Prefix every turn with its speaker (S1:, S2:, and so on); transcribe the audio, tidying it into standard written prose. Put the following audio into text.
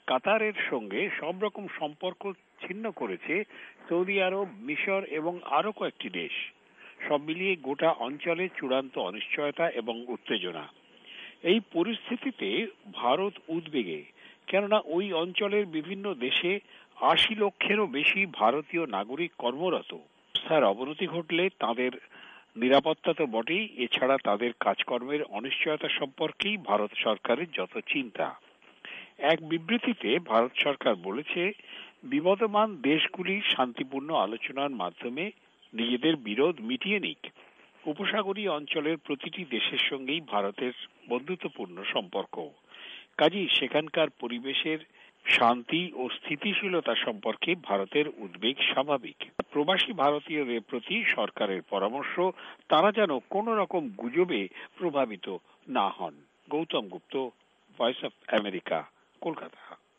S1: কাতারের সঙ্গে সব রকম সম্পর্ক ছিন্ন করেছে সৌদি আরব, মিশর এবং আরো কয়েকটি দেশ। সব মিলিয়ে গোটা অঞ্চলে চূড়ান্ত অনিশ্চয়তা এবং উত্তেজনা। এই পরিস্থিতিতে ভারত উদ্বেগে, কেননা ওই অঞ্চলের বিভিন্ন দেশে ৮০ লক্ষেরও বেশি ভারতীয় নাগরিক কর্মরত। অবস্থার অবনতি ঘটলে তাদের নিরাপত্তা তো বটেই, এছাড়া তাদের কাজকর্মের অনিশ্চয়তা সম্পর্কেই ভারত সরকারের যত চিন্তা। এক বিবৃতিতে ভারত সরকার বলেছে, বিবদমান দেশগুলি শান্তিপূর্ণ আলোচনার মাধ্যমে নিজেদের বিরোধ মিটিয়ে নিক। উপসাগরীয় অঞ্চলের প্রতিটি দেশের সঙ্গেই ভারতের বন্ধুত্বপূর্ণ সম্পর্ক, কাজেই সেখানকার পরিবেশের শান্তি ও স্থিতিশীলতা সম্পর্কে ভারতের উদ্বেগ স্বাভাবিক। প্রবাসী ভারতীয়দের প্রতি সরকারের পরামর্শ, তারা যেন কোনো রকম গুজবে প্রভাবিত না হন। Gautam Gupta, Voice of America, Kolkata.